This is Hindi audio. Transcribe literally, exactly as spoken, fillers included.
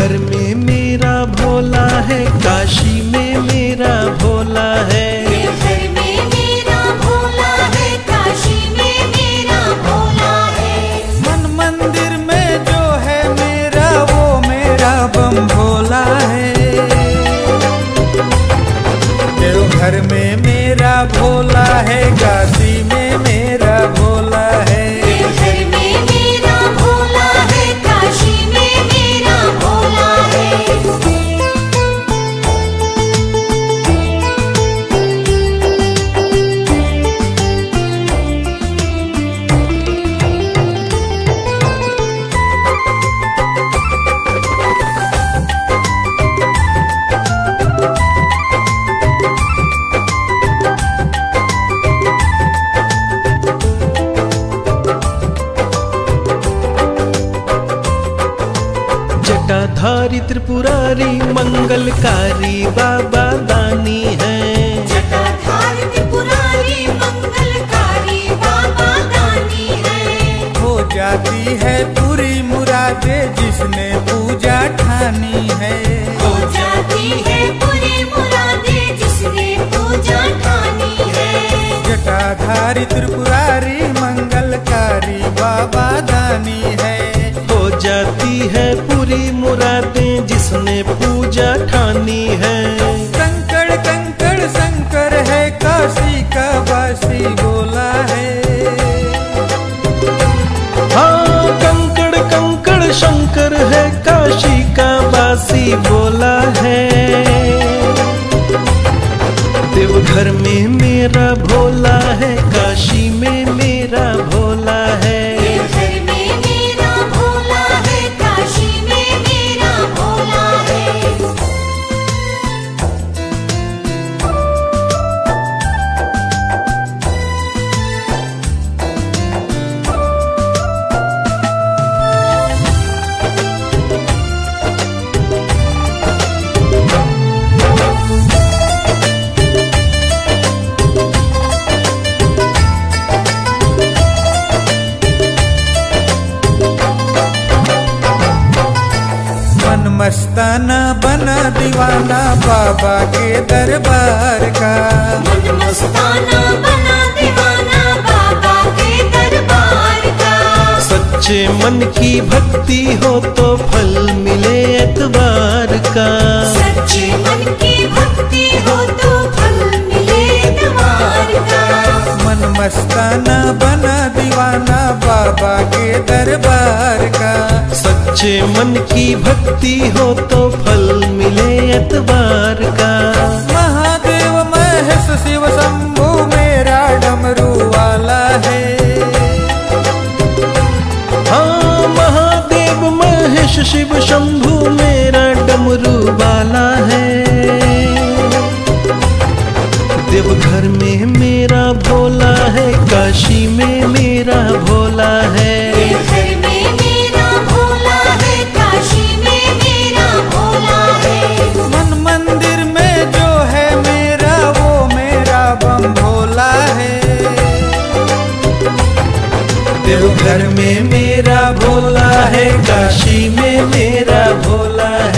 देवघर में मेरा भोला है, काशी में मेरा भोला है। देवघर में मेरा भोला है, काशी में मेरा भोला है। मन मंदिर में जो है मेरा वो मेरा बम भोला है। देवघर में मेरा भोला है, काशी में मेरा भोला है। देवघर में मेरा भोला है, काशी में मेरा भोला है। जटाधारी त्रिपुरारी मंगलकारी बाबा दानी है। जटाधारी त्रिपुरारी मंगलकारी बाबा दानी है। हो जाती है पूरी मुरादे जिसने पूजा ठानी है। हो जाती है पूरी मुरादे जिसने पूजा ठानी है। जटाधारी त्रिपुरारी मंगलकारी बाबा दानी है। हो जाती है पूरी मुरादें जिसने पूजा ठानी है। कंकड़ कंकड़ शंकर है, काशी का वासी बोला है। हाँ, कंकड़ कंकड़ शंकर है, काशी का वासी बोला है। देवघर में मेरा भोला है, काशी में मेरा भोला है। देवघर में मेरा भोला है, काशी में मेरा भोला है। मन मस्ताना बना दीवाना बाबा के दरबार का। मन मस्ताना बना दीवाना बाबा के दरबार का। सच्चे मन की भक्ति हो तो फल मिले एतबार का। सच्चे मन की भक्ति हो तो फल मिले एतबार का। मन मस्ताना बना दीवाना बाबा के दरबार का। सच्चे मन की भक्ति हो तो फल मिले एतबार का। महादेव महेश शिव शंभु मेरा डमरू वाला है। हाँ, महादेव महेश शिव शंभु मेरा डमरू वाला है। देवघर में मेरा भोला है, काशी में मेरा भोला है। देवघर में मेरा भोला है, काशी में मेरा भोला है। मन मंदिर में जो है मेरा वो मेरा बम भोला है। देवघर में मेरा भोला है, काशी में मेरा भोला है।